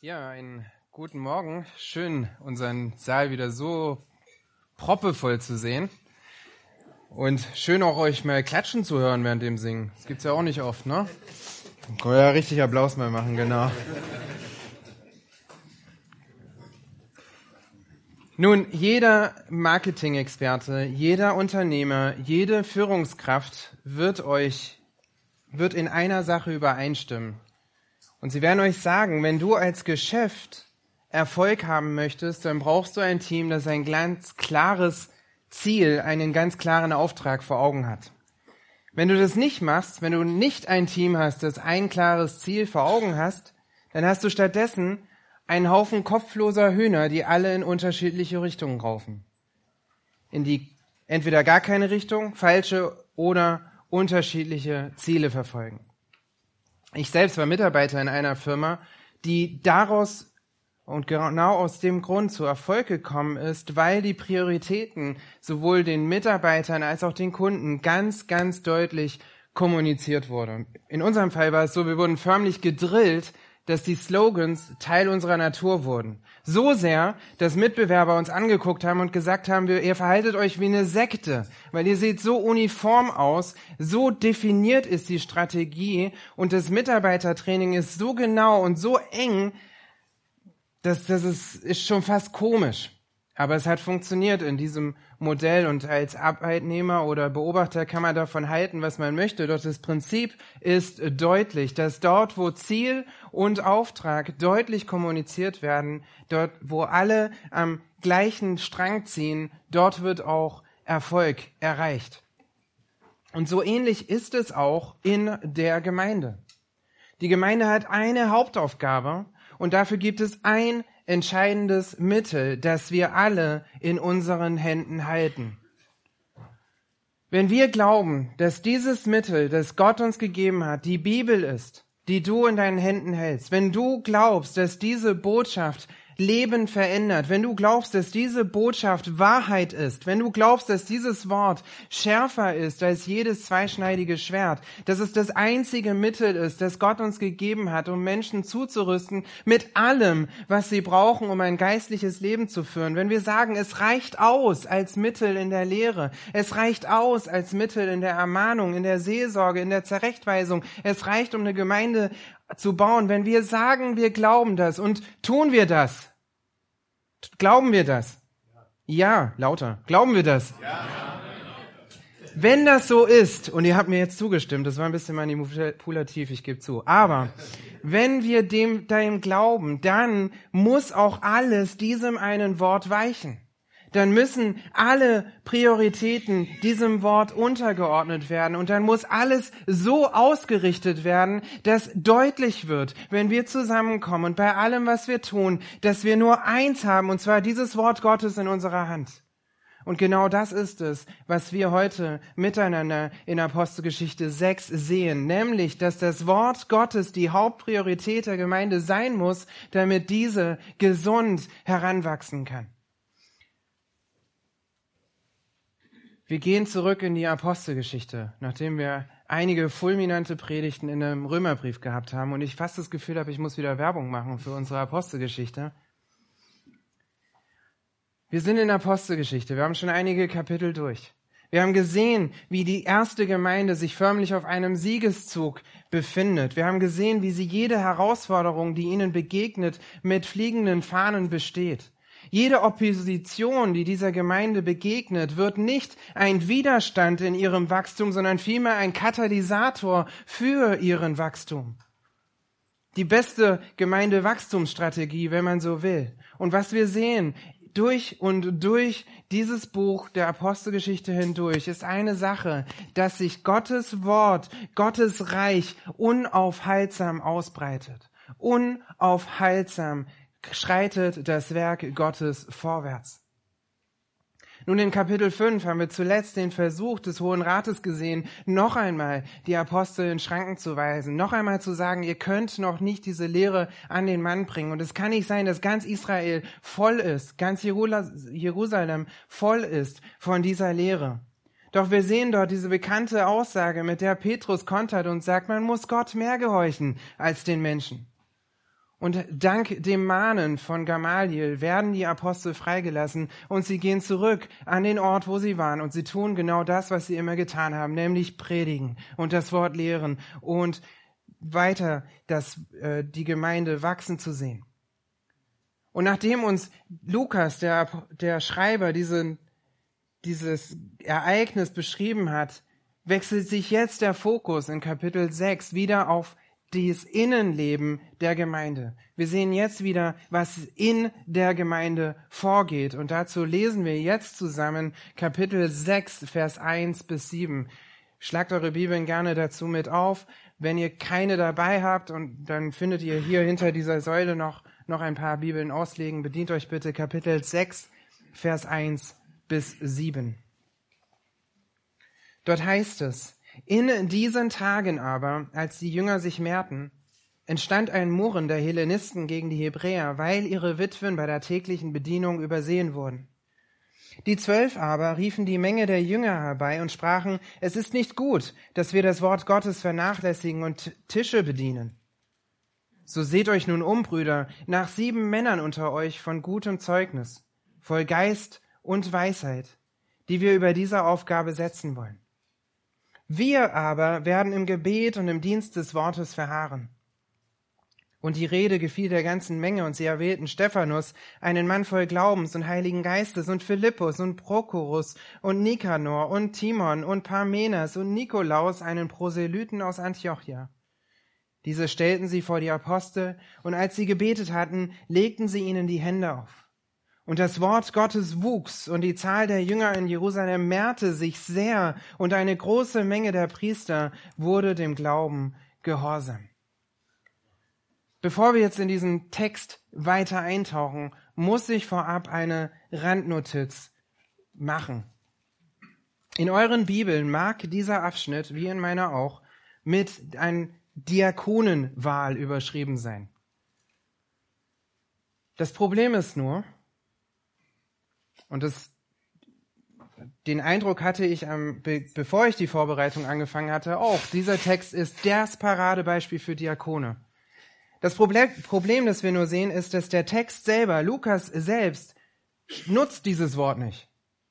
Ja, einen guten Morgen. Schön, unseren Saal wieder so proppevoll zu sehen. Und schön auch euch mal klatschen zu hören während dem Singen. Das gibt's ja auch nicht oft, ne? Können wir ja richtig Applaus mal machen, genau. Nun, jeder Marketing-Experte, jeder Unternehmer, jede Führungskraft wird in einer Sache übereinstimmen. Und sie werden euch sagen, wenn du als Geschäft Erfolg haben möchtest, dann brauchst du ein Team, das ein ganz klares Ziel, einen ganz klaren Auftrag vor Augen hat. Wenn du das nicht machst, wenn du nicht ein Team hast, das ein klares Ziel vor Augen hast, dann hast du stattdessen einen Haufen kopfloser Hühner, die alle in unterschiedliche Richtungen raufen. In die entweder gar keine Richtung, falsche oder unterschiedliche Ziele verfolgen. Ich selbst war Mitarbeiter in einer Firma, die daraus und genau aus dem Grund zu Erfolg gekommen ist, weil die Prioritäten sowohl den Mitarbeitern als auch den Kunden ganz, ganz deutlich kommuniziert wurde. In unserem Fall war es so, wir wurden förmlich gedrillt, dass die Slogans Teil unserer Natur wurden. So sehr, dass Mitbewerber uns angeguckt haben und gesagt haben, ihr verhaltet euch wie eine Sekte, weil ihr seht so uniform aus, so definiert ist die Strategie und das Mitarbeitertraining ist so genau und so eng, das ist schon fast komisch. Aber es hat funktioniert in diesem Modell und als Arbeitnehmer oder Beobachter kann man davon halten, was man möchte. Doch das Prinzip ist deutlich, dass dort, wo Ziel und Auftrag deutlich kommuniziert werden, dort, wo alle am gleichen Strang ziehen, dort wird auch Erfolg erreicht. Und so ähnlich ist es auch in der Gemeinde. Die Gemeinde hat eine Hauptaufgabe und dafür gibt es ein entscheidendes Mittel, das wir alle in unseren Händen halten. Wenn wir glauben, dass dieses Mittel, das Gott uns gegeben hat, die Bibel ist, die du in deinen Händen hältst, wenn du glaubst, dass diese Botschaft Leben verändert, wenn du glaubst, dass diese Botschaft Wahrheit ist, wenn du glaubst, dass dieses Wort schärfer ist als jedes zweischneidige Schwert, dass es das einzige Mittel ist, das Gott uns gegeben hat, um Menschen zuzurüsten mit allem, was sie brauchen, um ein geistliches Leben zu führen. Wenn wir sagen, es reicht aus als Mittel in der Lehre, es reicht aus als Mittel in der Ermahnung, in der Seelsorge, in der Zurechtweisung, es reicht, um eine Gemeinde zu bauen. Wenn wir sagen, wir glauben das und tun wir das, glauben wir das? Ja, lauter. Glauben wir das? Ja. Wenn das so ist, und ihr habt mir jetzt zugestimmt, das war ein bisschen manipulativ, ich gebe zu, aber wenn wir dem glauben, dann muss auch alles diesem einen Wort weichen. Dann müssen alle Prioritäten diesem Wort untergeordnet werden und dann muss alles so ausgerichtet werden, dass deutlich wird, wenn wir zusammenkommen und bei allem, was wir tun, dass wir nur eins haben, und zwar dieses Wort Gottes in unserer Hand. Und genau das ist es, was wir heute miteinander in Apostelgeschichte 6 sehen, nämlich, dass das Wort Gottes die Hauptpriorität der Gemeinde sein muss, damit diese gesund heranwachsen kann. Wir gehen zurück in die Apostelgeschichte, nachdem wir einige fulminante Predigten in einem Römerbrief gehabt haben und ich fast das Gefühl habe, ich muss wieder Werbung machen für unsere Apostelgeschichte. Wir sind in der Apostelgeschichte, wir haben schon einige Kapitel durch. Wir haben gesehen, wie die erste Gemeinde sich förmlich auf einem Siegeszug befindet. Wir haben gesehen, wie sie jede Herausforderung, die ihnen begegnet, mit fliegenden Fahnen besteht. Jede Opposition, die dieser Gemeinde begegnet, wird nicht ein Widerstand in ihrem Wachstum, sondern vielmehr ein Katalysator für ihren Wachstum. Die beste Gemeindewachstumsstrategie, wenn man so will. Und was wir sehen, durch und durch dieses Buch der Apostelgeschichte hindurch, ist eine Sache, dass sich Gottes Wort, Gottes Reich unaufhaltsam ausbreitet. Unaufhaltsam schreitet das Werk Gottes vorwärts. Nun in Kapitel 5 haben wir zuletzt den Versuch des Hohen Rates gesehen, noch einmal die Apostel in Schranken zu weisen, noch einmal zu sagen, ihr könnt noch nicht diese Lehre an den Mann bringen. Und es kann nicht sein, dass ganz Israel voll ist, ganz Jerusalem voll ist von dieser Lehre. Doch wir sehen dort diese bekannte Aussage, mit der Petrus kontert und sagt, man muss Gott mehr gehorchen als den Menschen. Und dank dem Mahnen von Gamaliel werden die Apostel freigelassen und sie gehen zurück an den Ort, wo sie waren. Und sie tun genau das, was sie immer getan haben, nämlich predigen und das Wort lehren und weiter die Gemeinde wachsen zu sehen. Und nachdem uns Lukas, der Schreiber, dieses Ereignis beschrieben hat, wechselt sich jetzt der Fokus in Kapitel 6 wieder auf das Innenleben der Gemeinde. Wir sehen jetzt wieder, was in der Gemeinde vorgeht. Und dazu lesen wir jetzt zusammen Kapitel 6, Vers 1 bis 7. Schlagt eure Bibeln gerne dazu mit auf. Wenn ihr keine dabei habt, und dann findet ihr hier hinter dieser Säule noch ein paar Bibeln auslegen. Bedient euch bitte Kapitel 6, Vers 1 bis 7. Dort heißt es: In diesen Tagen aber, als die Jünger sich mehrten, entstand ein Murren der Hellenisten gegen die Hebräer, weil ihre Witwen bei der täglichen Bedienung übersehen wurden. Die 12 aber riefen die Menge der Jünger herbei und sprachen: Es ist nicht gut, dass wir das Wort Gottes vernachlässigen und Tische bedienen. So seht euch nun um, Brüder, nach 7 Männern unter euch von gutem Zeugnis, voll Geist und Weisheit, die wir über diese Aufgabe setzen wollen. Wir aber werden im Gebet und im Dienst des Wortes verharren. Und die Rede gefiel der ganzen Menge, und sie erwählten Stephanus, einen Mann voll Glaubens und Heiligen Geistes, und Philippus und Prochorus und Nikanor und Timon und Parmenas und Nikolaus, einen Proselyten aus Antiochia. Diese stellten sie vor die Apostel, und als sie gebetet hatten, legten sie ihnen die Hände auf. Und das Wort Gottes wuchs, und die Zahl der Jünger in Jerusalem mehrte sich sehr, und eine große Menge der Priester wurde dem Glauben gehorsam. Bevor wir jetzt in diesen Text weiter eintauchen, muss ich vorab eine Randnotiz machen. In euren Bibeln mag dieser Abschnitt, wie in meiner auch, mit einer Diakonenwahl überschrieben sein. Das Problem ist nur, und den Eindruck hatte ich, bevor ich die Vorbereitung angefangen hatte, auch, dieser Text ist das Paradebeispiel für Diakone. Das Problem, das wir nur sehen, ist, dass der Text selber, Lukas selbst, nutzt dieses Wort nicht.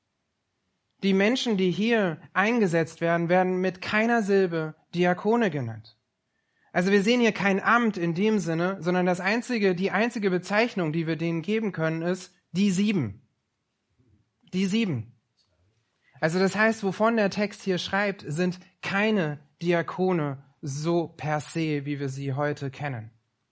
Die Menschen, die hier eingesetzt werden, werden mit keiner Silbe Diakone genannt. Also wir sehen hier kein Amt in dem Sinne, sondern die einzige Bezeichnung, die wir denen geben können, ist die 7. Die 7. Also das heißt, wovon der Text hier schreibt, sind keine Diakone so per se, wie wir sie heute kennen.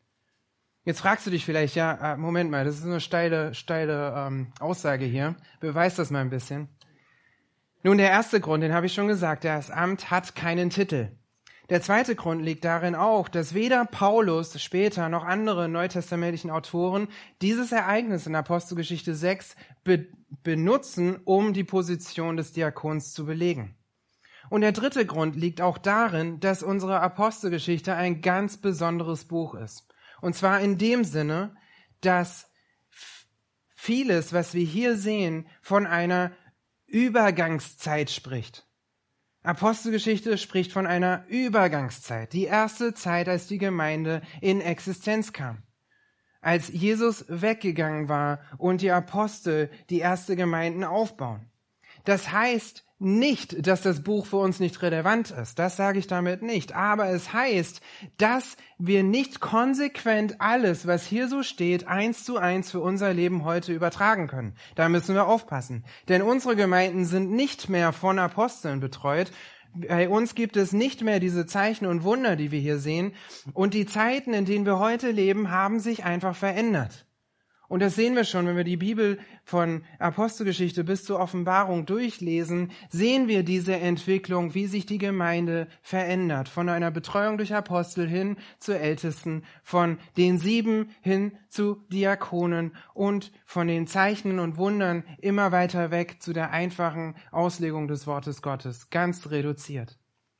Jetzt fragst du dich vielleicht, ja, Moment mal, das ist eine steile Aussage hier. Beweis das mal ein bisschen. Nun, der erste Grund, den habe ich schon gesagt, das Amt hat keinen Titel. Der zweite Grund liegt darin auch, dass weder Paulus später noch andere neutestamentlichen Autoren dieses Ereignis in Apostelgeschichte 6 benutzen, um die Position des Diakons zu belegen. Und der dritte Grund liegt auch darin, dass unsere Apostelgeschichte ein ganz besonderes Buch ist. Und zwar in dem Sinne, dass vieles, was wir hier sehen, von einer Übergangszeit spricht. Apostelgeschichte spricht von einer Übergangszeit, die erste Zeit, als die Gemeinde in Existenz kam. Als Jesus weggegangen war und die Apostel die erste Gemeinden aufbauen. Das heißt nicht, dass das Buch für uns nicht relevant ist. Das sage ich damit nicht. Aber es heißt, dass wir nicht konsequent alles, was hier so steht, 1:1 für unser Leben heute übertragen können. Da müssen wir aufpassen. Denn unsere Gemeinden sind nicht mehr von Aposteln betreut. Bei uns gibt es nicht mehr diese Zeichen und Wunder, die wir hier sehen. Und die Zeiten, in denen wir heute leben, haben sich einfach verändert. Und das sehen wir schon, wenn wir die Bibel von Apostelgeschichte bis zur Offenbarung durchlesen, sehen wir diese Entwicklung, wie sich die Gemeinde verändert. Von einer Betreuung durch Apostel hin zu Ältesten, von den 7 hin zu Diakonen und von den Zeichen und Wundern immer weiter weg zu der einfachen Auslegung des Wortes Gottes, ganz reduziert.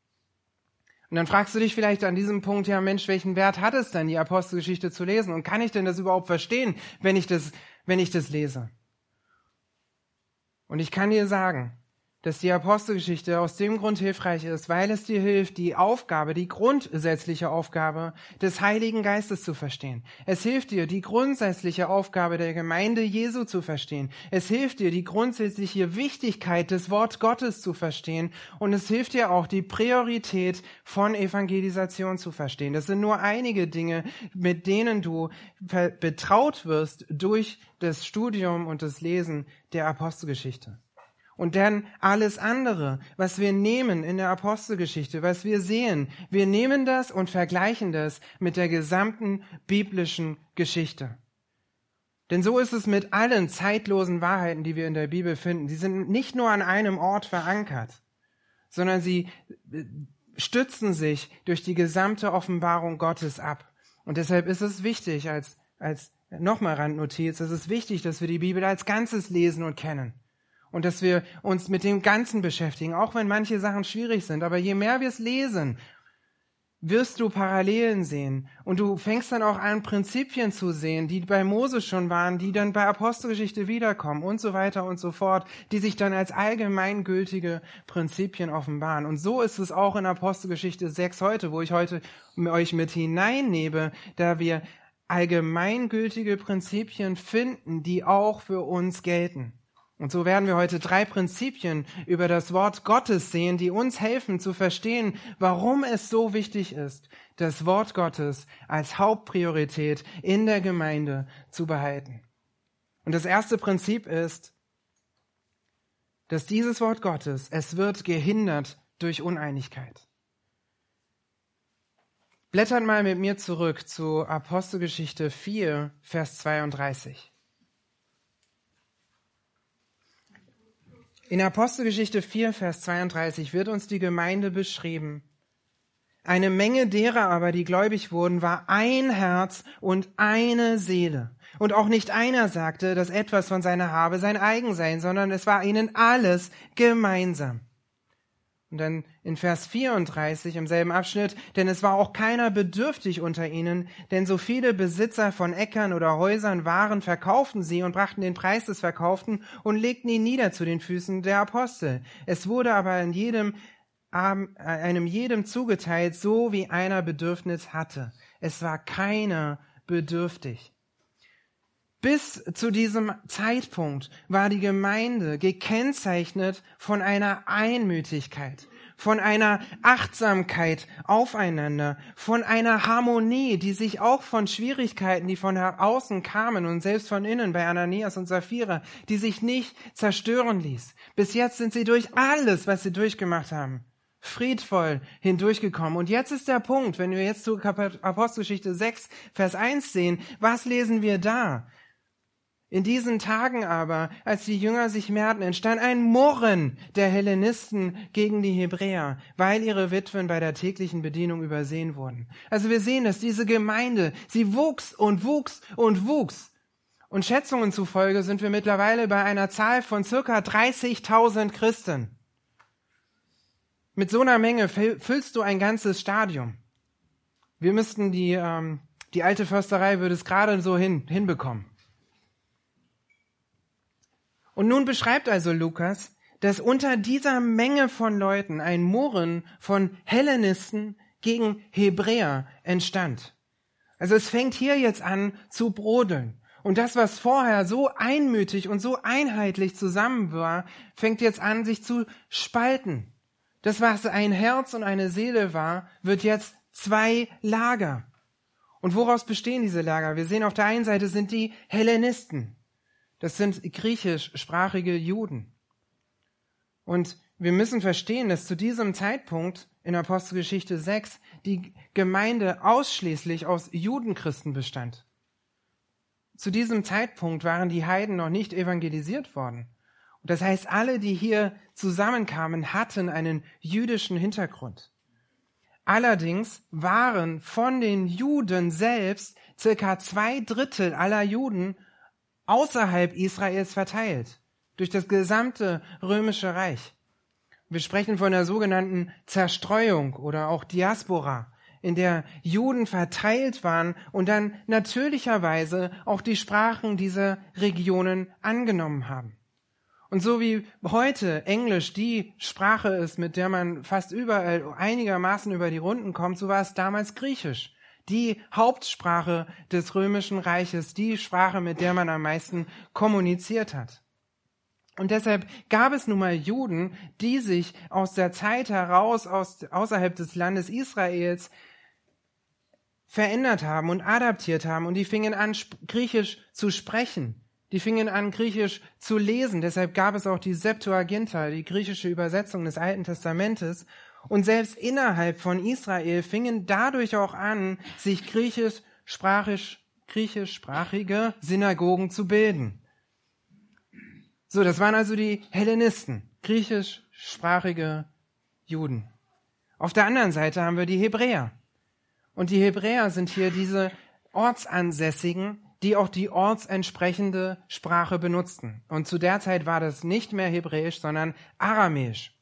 Und dann fragst du dich vielleicht an diesem Punkt, ja Mensch, welchen Wert hat es denn, die Apostelgeschichte zu lesen? Und kann ich denn das überhaupt verstehen, wenn ich das lese? Und ich kann dir sagen, dass die Apostelgeschichte aus dem Grund hilfreich ist, weil es dir hilft, die Aufgabe, die grundsätzliche Aufgabe des Heiligen Geistes zu verstehen. Es hilft dir, die grundsätzliche Aufgabe der Gemeinde Jesu zu verstehen. Es hilft dir, die grundsätzliche Wichtigkeit des Wort Gottes zu verstehen. Und es hilft dir auch, die Priorität von Evangelisation zu verstehen. Das sind nur einige Dinge, mit denen du betraut wirst durch das Studium und das Lesen der Apostelgeschichte. Und dann alles andere, was wir nehmen in der Apostelgeschichte, was wir sehen, wir nehmen das und vergleichen das mit der gesamten biblischen Geschichte. Denn so ist es mit allen zeitlosen Wahrheiten, die wir in der Bibel finden. Die sind nicht nur an einem Ort verankert, sondern sie stützen sich durch die gesamte Offenbarung Gottes ab. Und deshalb ist es wichtig, als nochmal Randnotiz, es ist wichtig, dass wir die Bibel als Ganzes lesen und kennen. Und dass wir uns mit dem Ganzen beschäftigen, auch wenn manche Sachen schwierig sind. Aber je mehr wir es lesen, wirst du Parallelen sehen. Und du fängst dann auch an, Prinzipien zu sehen, die bei Mose schon waren, die dann bei Apostelgeschichte wiederkommen und so weiter und so fort, die sich dann als allgemeingültige Prinzipien offenbaren. Und so ist es auch in Apostelgeschichte 6 heute, wo ich heute euch mit hineinnehme, da wir allgemeingültige Prinzipien finden, die auch für uns gelten. Und so werden wir heute 3 Prinzipien über das Wort Gottes sehen, die uns helfen zu verstehen, warum es so wichtig ist, das Wort Gottes als Hauptpriorität in der Gemeinde zu behalten. Und das erste Prinzip ist, dass dieses Wort Gottes, es wird gehindert durch Uneinigkeit. Blättert mal mit mir zurück zu Apostelgeschichte 4, Vers 32. In Apostelgeschichte 4, Vers 32 wird uns die Gemeinde beschrieben. Eine Menge derer aber, die gläubig wurden, war ein Herz und eine Seele. Und auch nicht einer sagte, dass etwas von seiner Habe sein eigen sei, sondern es war ihnen alles gemeinsam. Und dann in Vers 34 im selben Abschnitt, denn es war auch keiner bedürftig unter ihnen, denn so viele Besitzer von Äckern oder Häusern waren, verkauften sie und brachten den Preis des Verkauften und legten ihn nieder zu den Füßen der Apostel. Es wurde aber einem jedem zugeteilt, so wie einer Bedürfnis hatte. Es war keiner bedürftig. Bis zu diesem Zeitpunkt war die Gemeinde gekennzeichnet von einer Einmütigkeit, von einer Achtsamkeit aufeinander, von einer Harmonie, die sich auch von Schwierigkeiten, die von außen kamen und selbst von innen bei Ananias und Sapphira, die sich nicht zerstören ließ. Bis jetzt sind sie durch alles, was sie durchgemacht haben, friedvoll hindurchgekommen. Und jetzt ist der Punkt, wenn wir jetzt zu Apostelgeschichte 6, Vers 1 sehen, was lesen wir da? In diesen Tagen aber, als die Jünger sich mehrten, entstand ein Murren der Hellenisten gegen die Hebräer, weil ihre Witwen bei der täglichen Bedienung übersehen wurden. Also wir sehen, dass diese Gemeinde, sie wuchs und wuchs und wuchs. Und Schätzungen zufolge sind wir mittlerweile bei einer Zahl von circa 30.000 Christen. Mit so einer Menge füllst du ein ganzes Stadion. Wir müssten die alte Försterei würde es gerade so hinbekommen. Und nun beschreibt also Lukas, dass unter dieser Menge von Leuten ein Murren von Hellenisten gegen Hebräer entstand. Also es fängt hier jetzt an zu brodeln. Und das, was vorher so einmütig und so einheitlich zusammen war, fängt jetzt an, sich zu spalten. Das, was ein Herz und eine Seele war, wird jetzt 2 Lager. Und woraus bestehen diese Lager? Wir sehen, auf der einen Seite sind die Hellenisten. Das sind griechischsprachige Juden. Und wir müssen verstehen, dass zu diesem Zeitpunkt in Apostelgeschichte 6 die Gemeinde ausschließlich aus Judenchristen bestand. Zu diesem Zeitpunkt waren die Heiden noch nicht evangelisiert worden. Und das heißt, alle, die hier zusammenkamen, hatten einen jüdischen Hintergrund. Allerdings waren von den Juden selbst circa 2/3 aller Juden außerhalb Israels verteilt, durch das gesamte römische Reich. Wir sprechen von der sogenannten Zerstreuung oder auch Diaspora, in der Juden verteilt waren und dann natürlicherweise auch die Sprachen dieser Regionen angenommen haben. Und so wie heute Englisch die Sprache ist, mit der man fast überall einigermaßen über die Runden kommt, so war es damals Griechisch. Die Hauptsprache des Römischen Reiches, die Sprache, mit der man am meisten kommuniziert hat. Und deshalb gab es nun mal Juden, die sich aus der Zeit heraus, außerhalb des Landes Israels, verändert haben und adaptiert haben. Und die fingen an, Griechisch zu sprechen. Die fingen an, Griechisch zu lesen. Deshalb gab es auch die Septuaginta, die griechische Übersetzung des Alten Testamentes. Und selbst innerhalb von Israel fingen dadurch auch an, sich griechischsprachige Synagogen zu bilden. So, das waren also die Hellenisten, griechischsprachige Juden. Auf der anderen Seite haben wir die Hebräer. Und die Hebräer sind hier diese Ortsansässigen, die auch die ortsentsprechende Sprache benutzten. Und zu der Zeit war das nicht mehr Hebräisch, sondern Aramäisch.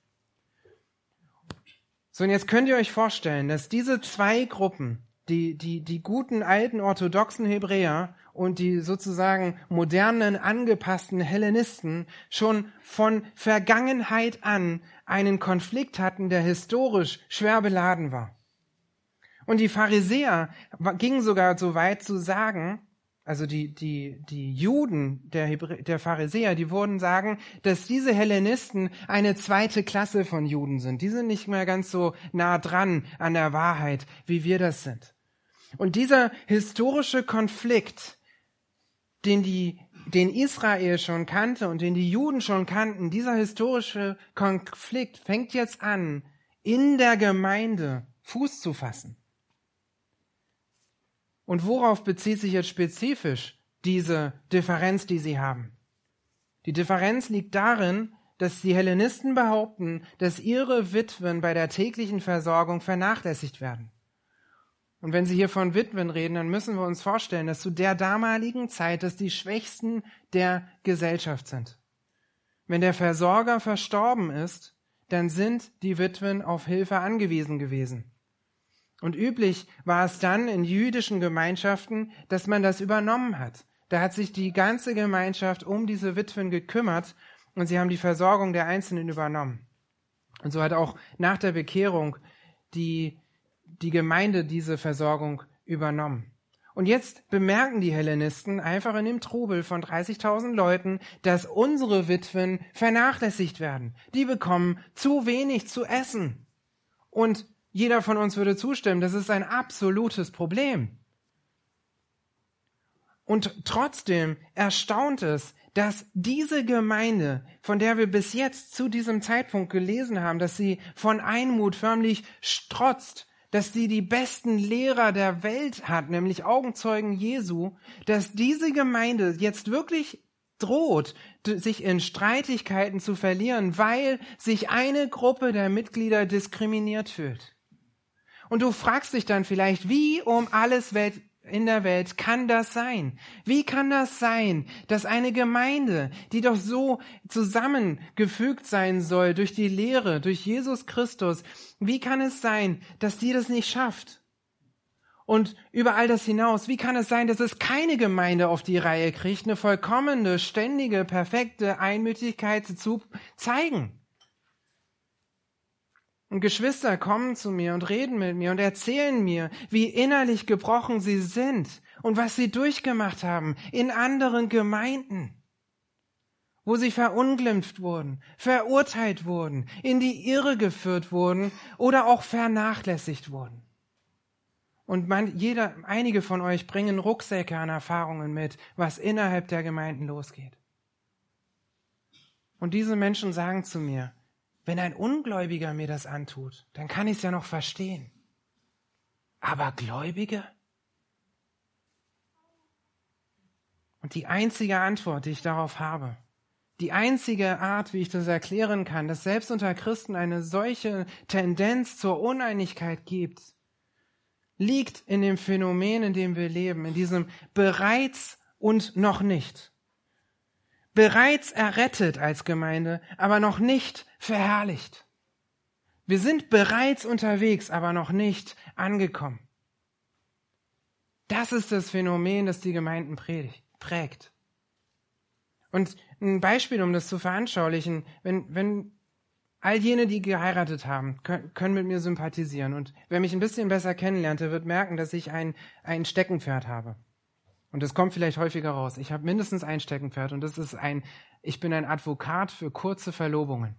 So, und jetzt könnt ihr euch vorstellen, dass diese zwei Gruppen, die guten, alten, orthodoxen Hebräer und die sozusagen modernen, angepassten Hellenisten schon von Vergangenheit an einen Konflikt hatten, der historisch schwer beladen war. Und die Pharisäer gingen sogar so weit zu sagen, also die Juden der Pharisäer, die würden sagen, dass diese Hellenisten eine zweite Klasse von Juden sind. Die sind nicht mehr ganz so nah dran an der Wahrheit, wie wir das sind. Und dieser historische Konflikt, den Israel schon kannte und den die Juden schon kannten, dieser historische Konflikt fängt jetzt an, in der Gemeinde Fuß zu fassen. Und worauf bezieht sich jetzt spezifisch diese Differenz, die sie haben? Die Differenz liegt darin, dass die Hellenisten behaupten, dass ihre Witwen bei der täglichen Versorgung vernachlässigt werden. Und wenn sie hier von Witwen reden, dann müssen wir uns vorstellen, dass zu der damaligen Zeit das die Schwächsten der Gesellschaft sind. Wenn der Versorger verstorben ist, dann sind die Witwen auf Hilfe angewiesen gewesen. Und üblich war es dann in jüdischen Gemeinschaften, dass man das übernommen hat. Da hat sich die ganze Gemeinschaft um diese Witwen gekümmert und sie haben die Versorgung der Einzelnen übernommen. Und so hat auch nach der Bekehrung die Gemeinde diese Versorgung übernommen. Und jetzt bemerken die Hellenisten einfach in dem Trubel von 30.000 Leuten, dass unsere Witwen vernachlässigt werden. Die bekommen zu wenig zu essen. Und jeder von uns würde zustimmen, das ist ein absolutes Problem. Und trotzdem erstaunt es, dass diese Gemeinde, von der wir bis jetzt zu diesem Zeitpunkt gelesen haben, dass sie von Einmut förmlich strotzt, dass sie die besten Lehrer der Welt hat, nämlich Augenzeugen Jesu, dass diese Gemeinde jetzt wirklich droht, sich in Streitigkeiten zu verlieren, weil sich eine Gruppe der Mitglieder diskriminiert fühlt. Und du fragst dich dann vielleicht, wie um alles in der Welt kann das sein? Wie kann das sein, dass eine Gemeinde, die doch so zusammengefügt sein soll durch die Lehre, durch Jesus Christus, wie kann es sein, dass die das nicht schafft? Und über all das hinaus, wie kann es sein, dass es keine Gemeinde auf die Reihe kriegt, eine vollkommene, ständige, perfekte Einmütigkeit zu zeigen? Und Geschwister kommen zu mir und reden mit mir und erzählen mir, wie innerlich gebrochen sie sind und was sie durchgemacht haben in anderen Gemeinden, wo sie verunglimpft wurden, verurteilt wurden, in die Irre geführt wurden oder auch vernachlässigt wurden. Und einige von euch bringen Rucksäcke an Erfahrungen mit, was innerhalb der Gemeinden losgeht. Und diese Menschen sagen zu mir, wenn ein Ungläubiger mir das antut, dann kann ich es ja noch verstehen. Aber Gläubige? Und die einzige Antwort, die ich darauf habe, die einzige Art, wie ich das erklären kann, dass selbst unter Christen eine solche Tendenz zur Uneinigkeit gibt, liegt in dem Phänomen, in dem wir leben, in diesem bereits und noch nicht. Bereits errettet als Gemeinde, aber noch nicht verherrlicht. Wir sind bereits unterwegs, aber noch nicht angekommen. Das ist das Phänomen, das die Gemeinden prägt. Und ein Beispiel, um das zu veranschaulichen, wenn all jene, die geheiratet haben, können mit mir sympathisieren. Und wer mich ein bisschen besser kennenlernt, der wird merken, dass ich ein Steckenpferd habe. Und das kommt vielleicht häufiger raus. Ich habe mindestens ein Steckenpferd und das ist ich bin ein Advokat für kurze Verlobungen.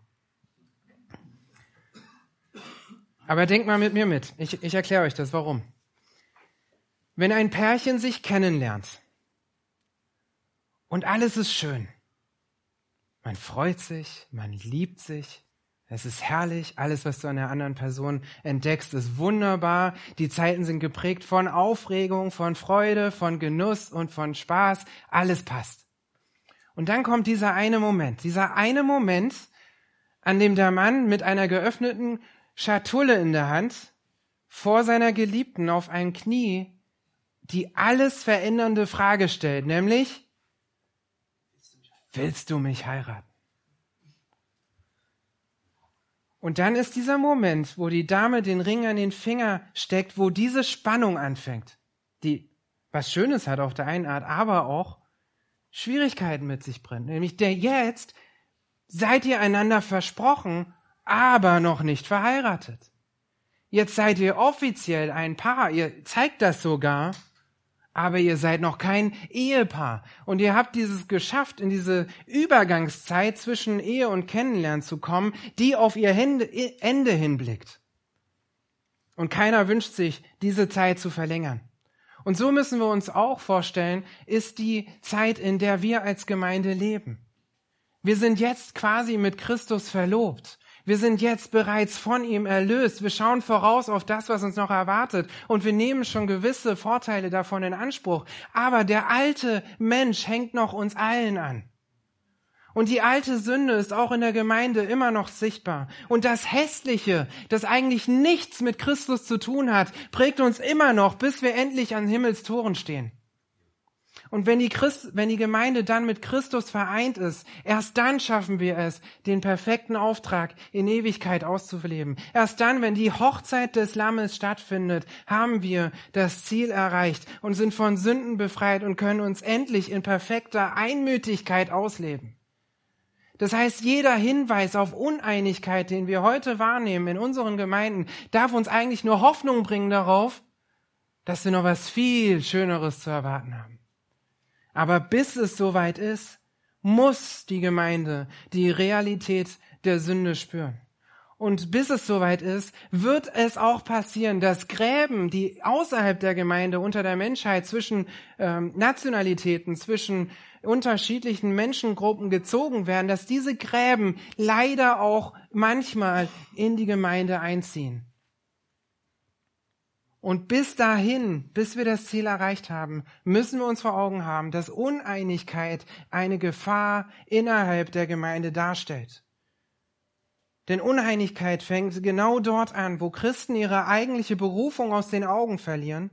Aber denkt mal mit mir mit. Ich erkläre euch das, warum. Wenn ein Pärchen sich kennenlernt und alles ist schön, man freut sich, man liebt sich, es ist herrlich, alles, was du an der anderen Person entdeckst, ist wunderbar. Die Zeiten sind geprägt von Aufregung, von Freude, von Genuss und von Spaß. Alles passt. Und dann kommt dieser eine Moment, an dem der Mann mit einer geöffneten Schatulle in der Hand vor seiner Geliebten auf einem Knie die alles verändernde Frage stellt, nämlich, willst du mich heiraten? Und dann ist dieser Moment, wo die Dame den Ring an den Finger steckt, wo diese Spannung anfängt, die was Schönes hat auf der einen Art, aber auch Schwierigkeiten mit sich bringt. Nämlich jetzt seid ihr einander versprochen, aber noch nicht verheiratet. Jetzt seid ihr offiziell ein Paar, ihr zeigt das sogar, aber ihr seid noch kein Ehepaar. Und ihr habt dieses geschafft, in diese Übergangszeit zwischen Ehe und Kennenlernen zu kommen, die auf ihr Ende hinblickt. Und keiner wünscht sich, diese Zeit zu verlängern. Und so müssen wir uns auch vorstellen, ist die Zeit, in der wir als Gemeinde leben. Wir sind jetzt quasi mit Christus verlobt. Wir sind jetzt bereits von ihm erlöst. Wir schauen voraus auf das, was uns noch erwartet. Und wir nehmen schon gewisse Vorteile davon in Anspruch. Aber der alte Mensch hängt noch uns allen an. Und die alte Sünde ist auch in der Gemeinde immer noch sichtbar. Und das Hässliche, das eigentlich nichts mit Christus zu tun hat, prägt uns immer noch, bis wir endlich an Himmelstoren stehen. Und wenn die Gemeinde dann mit Christus vereint ist, erst dann schaffen wir es, den perfekten Auftrag in Ewigkeit auszuleben. Erst dann, wenn die Hochzeit des Lammes stattfindet, haben wir das Ziel erreicht und sind von Sünden befreit und können uns endlich in perfekter Einmütigkeit ausleben. Das heißt, jeder Hinweis auf Uneinigkeit, den wir heute wahrnehmen in unseren Gemeinden, darf uns eigentlich nur Hoffnung bringen darauf, dass wir noch was viel Schöneres zu erwarten haben. Aber bis es soweit ist, muss die Gemeinde die Realität der Sünde spüren. Und bis es soweit ist, wird es auch passieren, dass Gräben, die außerhalb der Gemeinde unter der Menschheit zwischen Nationalitäten, zwischen unterschiedlichen Menschengruppen gezogen werden, dass diese Gräben leider auch manchmal in die Gemeinde einziehen. Und bis dahin, bis wir das Ziel erreicht haben, müssen wir uns vor Augen haben, dass Uneinigkeit eine Gefahr innerhalb der Gemeinde darstellt. Denn Uneinigkeit fängt genau dort an, wo Christen ihre eigentliche Berufung aus den Augen verlieren.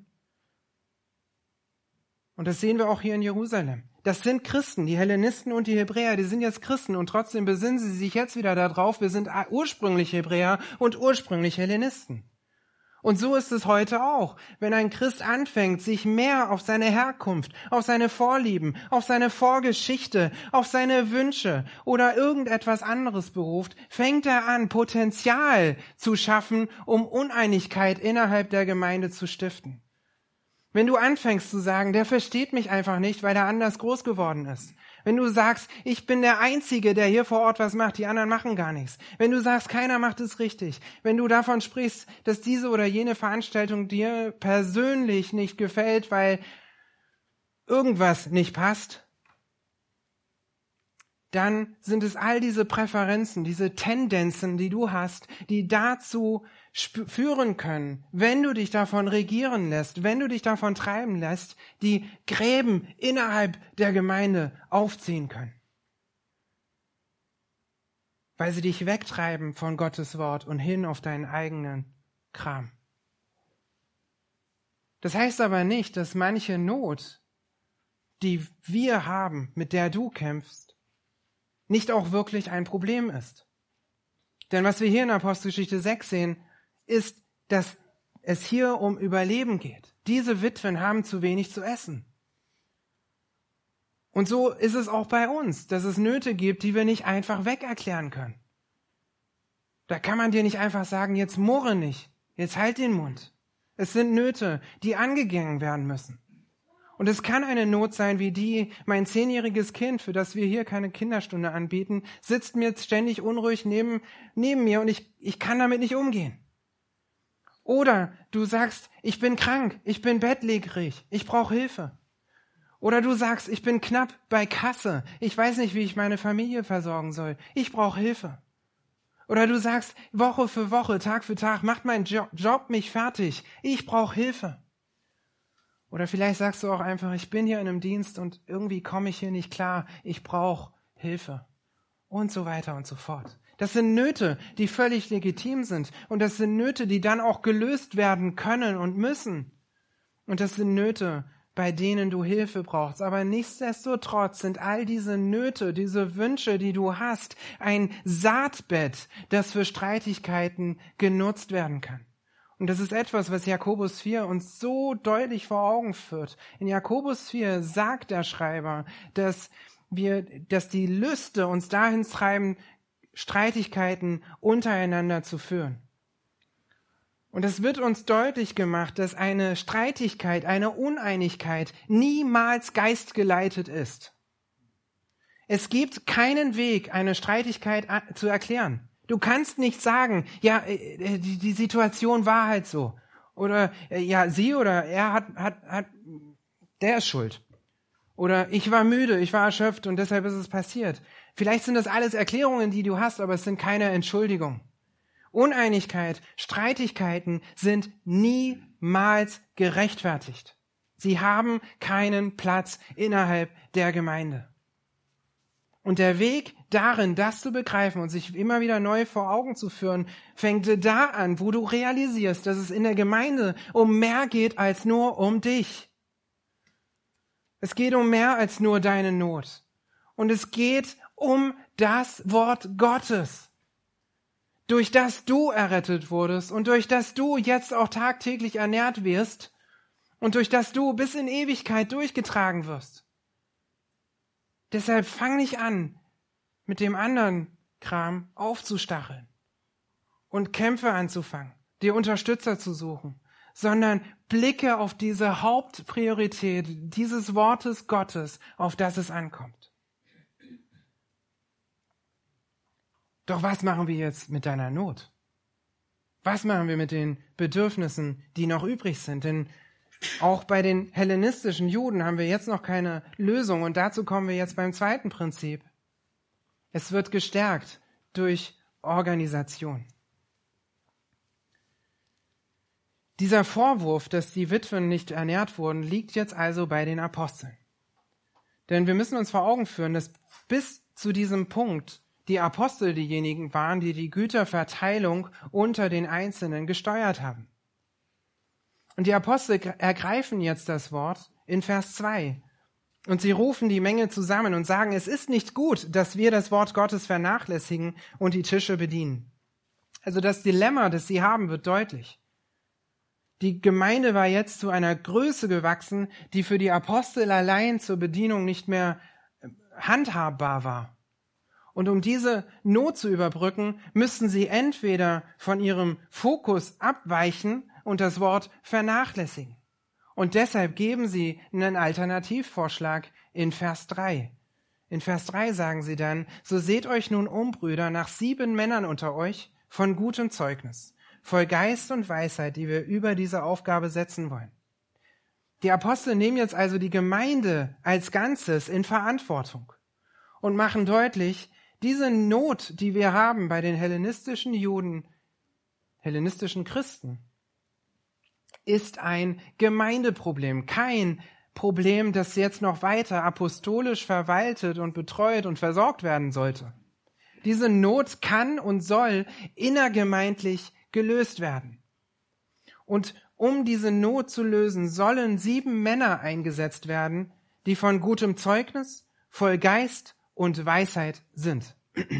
Und das sehen wir auch hier in Jerusalem. Das sind Christen, die Hellenisten und die Hebräer, die sind jetzt Christen und trotzdem besinnen sie sich jetzt wieder darauf, wir sind ursprünglich Hebräer und ursprünglich Hellenisten. Und so ist es heute auch. Wenn ein Christ anfängt, sich mehr auf seine Herkunft, auf seine Vorlieben, auf seine Vorgeschichte, auf seine Wünsche oder irgendetwas anderes beruft, fängt er an, Potenzial zu schaffen, um Uneinigkeit innerhalb der Gemeinde zu stiften. Wenn du anfängst zu sagen, der versteht mich einfach nicht, weil er anders groß geworden ist. Wenn du sagst, ich bin der Einzige, der hier vor Ort was macht, die anderen machen gar nichts. Wenn du sagst, keiner macht es richtig. Wenn du davon sprichst, dass diese oder jene Veranstaltung dir persönlich nicht gefällt, weil irgendwas nicht passt, dann sind es all diese Präferenzen, diese Tendenzen, die du hast, die dazu führen können, wenn du dich davon regieren lässt, wenn du dich davon treiben lässt, die Gräben innerhalb der Gemeinde aufziehen können. Weil sie dich wegtreiben von Gottes Wort und hin auf deinen eigenen Kram. Das heißt aber nicht, dass manche Not, die wir haben, mit der du kämpfst, nicht auch wirklich ein Problem ist. Denn was wir hier in Apostelgeschichte 6 sehen, ist, dass es hier um Überleben geht. Diese Witwen haben zu wenig zu essen. Und so ist es auch bei uns, dass es Nöte gibt, die wir nicht einfach weg erklären können. Da kann man dir nicht einfach sagen, jetzt murre nicht, jetzt halt den Mund. Es sind Nöte, die angegangen werden müssen. Und es kann eine Not sein wie die, mein 10-jähriges Kind, für das wir hier keine Kinderstunde anbieten, sitzt mir jetzt ständig unruhig neben mir und ich kann damit nicht umgehen. Oder du sagst, ich bin krank, ich bin bettlägerig, ich brauche Hilfe. Oder du sagst, ich bin knapp bei Kasse, ich weiß nicht, wie ich meine Familie versorgen soll, ich brauche Hilfe. Oder du sagst, Woche für Woche, Tag für Tag, macht mein Job mich fertig, ich brauche Hilfe. Oder vielleicht sagst du auch einfach, ich bin hier in einem Dienst und irgendwie komme ich hier nicht klar, ich brauche Hilfe. Und so weiter und so fort. Das sind Nöte, die völlig legitim sind. Und das sind Nöte, die dann auch gelöst werden können und müssen. Und das sind Nöte, bei denen du Hilfe brauchst. Aber nichtsdestotrotz sind all diese Nöte, diese Wünsche, die du hast, ein Saatbett, das für Streitigkeiten genutzt werden kann. Und das ist etwas, was Jakobus 4 uns so deutlich vor Augen führt. In Jakobus 4 sagt der Schreiber, dass die Lüste uns dahin treiben, Streitigkeiten untereinander zu führen. Und es wird uns deutlich gemacht, dass eine Streitigkeit, eine Uneinigkeit niemals geistgeleitet ist. Es gibt keinen Weg, eine Streitigkeit zu erklären. Du kannst nicht sagen, ja, die Situation war halt so. Oder, ja, sie oder er der ist schuld. Oder ich war müde, ich war erschöpft und deshalb ist es passiert. Vielleicht sind das alles Erklärungen, die du hast, aber es sind keine Entschuldigungen. Uneinigkeit, Streitigkeiten sind niemals gerechtfertigt. Sie haben keinen Platz innerhalb der Gemeinde. Und der Weg darin, das zu begreifen und sich immer wieder neu vor Augen zu führen, fängt da an, wo du realisierst, dass es in der Gemeinde um mehr geht als nur um dich. Es geht um mehr als nur deine Not. Und es geht um das Wort Gottes, durch das du errettet wurdest und durch das du jetzt auch tagtäglich ernährt wirst und durch das du bis in Ewigkeit durchgetragen wirst. Deshalb fang nicht an, mit dem anderen Kram aufzustacheln und Kämpfe anzufangen, dir Unterstützer zu suchen, sondern blicke auf diese Hauptpriorität dieses Wortes Gottes, auf das es ankommt. Doch was machen wir jetzt mit deiner Not? Was machen wir mit den Bedürfnissen, die noch übrig sind? Denn auch bei den hellenistischen Juden haben wir jetzt noch keine Lösung. Und dazu kommen wir jetzt beim zweiten Prinzip. Es wird gestärkt durch Organisation. Dieser Vorwurf, dass die Witwen nicht ernährt wurden, liegt jetzt also bei den Aposteln. Denn wir müssen uns vor Augen führen, dass bis zu diesem Punkt die Apostel diejenigen waren, die die Güterverteilung unter den Einzelnen gesteuert haben. Und die Apostel ergreifen jetzt das Wort in Vers 2. Und sie rufen die Menge zusammen und sagen, es ist nicht gut, dass wir das Wort Gottes vernachlässigen und die Tische bedienen. Also das Dilemma, das sie haben, wird deutlich. Die Gemeinde war jetzt zu einer Größe gewachsen, die für die Apostel allein zur Bedienung nicht mehr handhabbar war. Und um diese Not zu überbrücken, müssten sie entweder von ihrem Fokus abweichen und das Wort vernachlässigen. Und deshalb geben sie einen Alternativvorschlag in Vers 3. In Vers 3 sagen sie dann, so seht euch nun um, Brüder, nach 7 Männern unter euch von gutem Zeugnis, voll Geist und Weisheit, die wir über diese Aufgabe setzen wollen. Die Apostel nehmen jetzt also die Gemeinde als Ganzes in Verantwortung und machen deutlich, diese Not, die wir haben bei den hellenistischen Juden, hellenistischen Christen, ist ein Gemeindeproblem, kein Problem, das jetzt noch weiter apostolisch verwaltet und betreut und versorgt werden sollte. Diese Not kann und soll innergemeindlich gelöst werden. Und um diese Not zu lösen, sollen 7 Männer eingesetzt werden, die von gutem Zeugnis, voll Geist und Weisheit sind.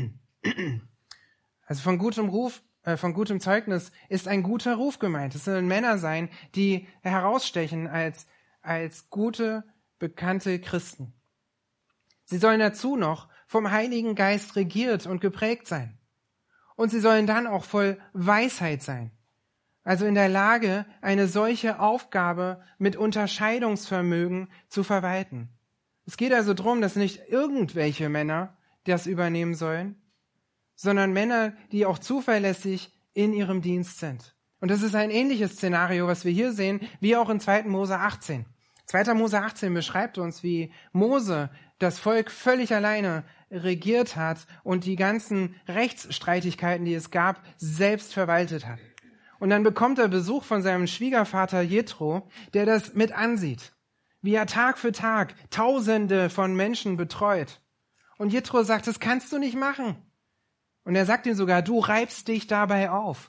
Also von gutem Zeugnis ist ein guter Ruf gemeint. Es sollen Männer sein, die herausstechen als gute, bekannte Christen. Sie sollen dazu noch vom Heiligen Geist regiert und geprägt sein. Und sie sollen dann auch voll Weisheit sein. Also in der Lage, eine solche Aufgabe mit Unterscheidungsvermögen zu verwalten. Es geht also darum, dass nicht irgendwelche Männer das übernehmen sollen, sondern Männer, die auch zuverlässig in ihrem Dienst sind. Und das ist ein ähnliches Szenario, was wir hier sehen, wie auch in 2. Mose 18. 2. Mose 18 beschreibt uns, wie Mose das Volk völlig alleine regiert hat und die ganzen Rechtsstreitigkeiten, die es gab, selbst verwaltet hat. Und dann bekommt er Besuch von seinem Schwiegervater Jethro, der das mit ansieht, wie er Tag für Tag Tausende von Menschen betreut. Und Jethro sagt, das kannst du nicht machen. Und er sagt ihm sogar, du reibst dich dabei auf.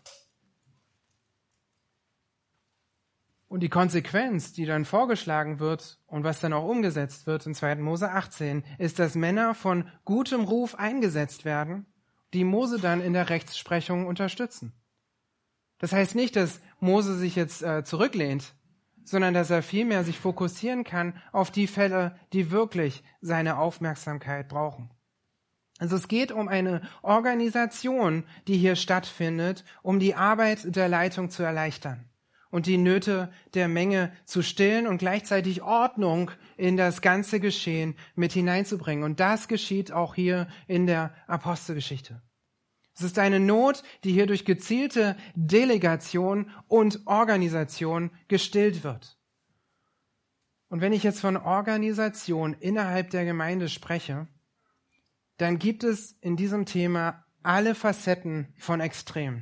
Und die Konsequenz, die dann vorgeschlagen wird und was dann auch umgesetzt wird in 2. Mose 18, ist, dass Männer von gutem Ruf eingesetzt werden, die Mose dann in der Rechtsprechung unterstützen. Das heißt nicht, dass Mose sich jetzt zurücklehnt, sondern dass er vielmehr sich fokussieren kann auf die Fälle, die wirklich seine Aufmerksamkeit brauchen. Also es geht um eine Organisation, die hier stattfindet, um die Arbeit der Leitung zu erleichtern und die Nöte der Menge zu stillen und gleichzeitig Ordnung in das ganze Geschehen mit hineinzubringen. Und das geschieht auch hier in der Apostelgeschichte. Es ist eine Not, die hier durch gezielte Delegation und Organisation gestillt wird. Und wenn ich jetzt von Organisation innerhalb der Gemeinde spreche, dann gibt es in diesem Thema alle Facetten von Extremen.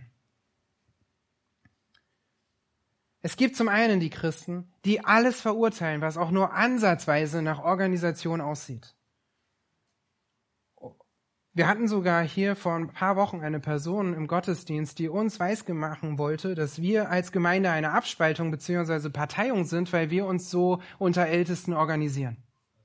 Es gibt zum einen die Christen, die alles verurteilen, was auch nur ansatzweise nach Organisation aussieht. Wir hatten sogar hier vor ein paar Wochen eine Person im Gottesdienst, die uns weismachen wollte, dass wir als Gemeinde eine Abspaltung bzw. Parteiung sind, weil wir uns so unter Ältesten organisieren.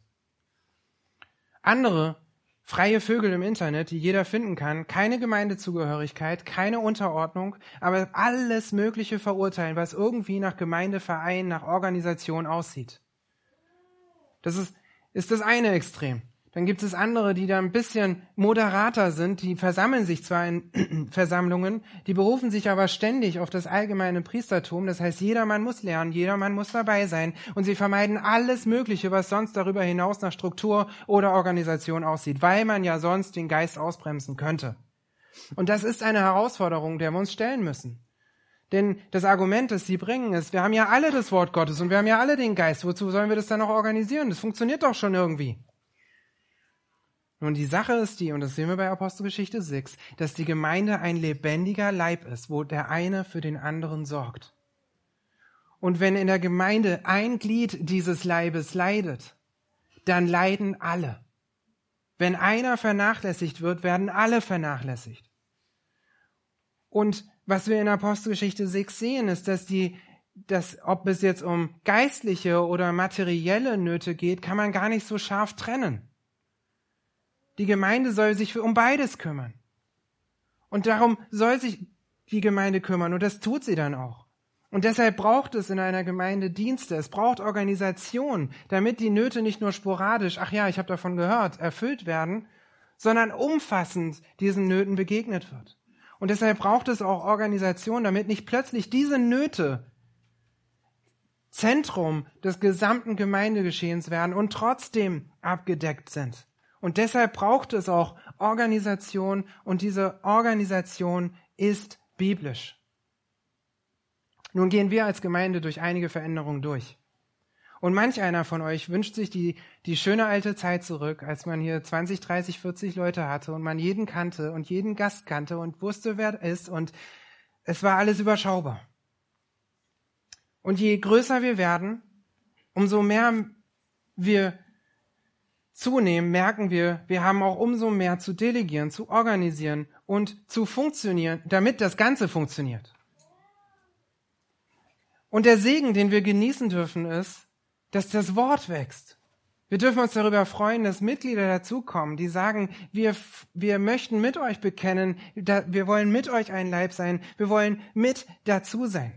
Andere freie Vögel im Internet, die jeder finden kann, keine Gemeindezugehörigkeit, keine Unterordnung, aber alles Mögliche verurteilen, was irgendwie nach Gemeindeverein, nach Organisation aussieht. Das ist das eine Extrem. Dann gibt es andere, die da ein bisschen moderater sind, die versammeln sich zwar in Versammlungen, die berufen sich aber ständig auf das allgemeine Priestertum, das heißt, jedermann muss lernen, jedermann muss dabei sein und sie vermeiden alles Mögliche, was sonst darüber hinaus nach Struktur oder Organisation aussieht, weil man ja sonst den Geist ausbremsen könnte. Und das ist eine Herausforderung, der wir uns stellen müssen. Denn das Argument, das sie bringen, ist, wir haben ja alle das Wort Gottes und wir haben ja alle den Geist, wozu sollen wir das dann noch organisieren? Das funktioniert doch schon irgendwie. Nun, die Sache ist die, und das sehen wir bei Apostelgeschichte 6, dass die Gemeinde ein lebendiger Leib ist, wo der eine für den anderen sorgt. Und wenn in der Gemeinde ein Glied dieses Leibes leidet, dann leiden alle. Wenn einer vernachlässigt wird, werden alle vernachlässigt. Und was wir in Apostelgeschichte 6 sehen, ist, dass ob es jetzt um geistliche oder materielle Nöte geht, kann man gar nicht so scharf trennen. Die Gemeinde soll sich um beides kümmern. Und darum soll sich die Gemeinde kümmern. Und das tut sie dann auch. Und deshalb braucht es in einer Gemeinde Dienste. Es braucht Organisation, damit die Nöte nicht nur sporadisch, ach ja, ich habe davon gehört, erfüllt werden, sondern umfassend diesen Nöten begegnet wird. Und deshalb braucht es auch Organisation, damit nicht plötzlich diese Nöte Zentrum des gesamten Gemeindegeschehens werden und trotzdem abgedeckt sind. Und deshalb braucht es auch Organisation und diese Organisation ist biblisch. Nun gehen wir als Gemeinde durch einige Veränderungen durch. Und manch einer von euch wünscht sich die schöne alte Zeit zurück, als man hier 20, 30, 40 Leute hatte und man jeden kannte und jeden Gast kannte und wusste, wer er ist und es war alles überschaubar. Und je größer wir werden, umso mehr wir zunehmen, merken wir haben auch umso mehr zu delegieren, zu organisieren und zu funktionieren, damit das Ganze funktioniert. Und der Segen, den wir genießen dürfen, ist, dass das Wort wächst. Wir dürfen uns darüber freuen, dass Mitglieder dazukommen, die sagen, wir möchten mit euch bekennen, wir wollen mit euch ein Leib sein, wir wollen mit dazu sein.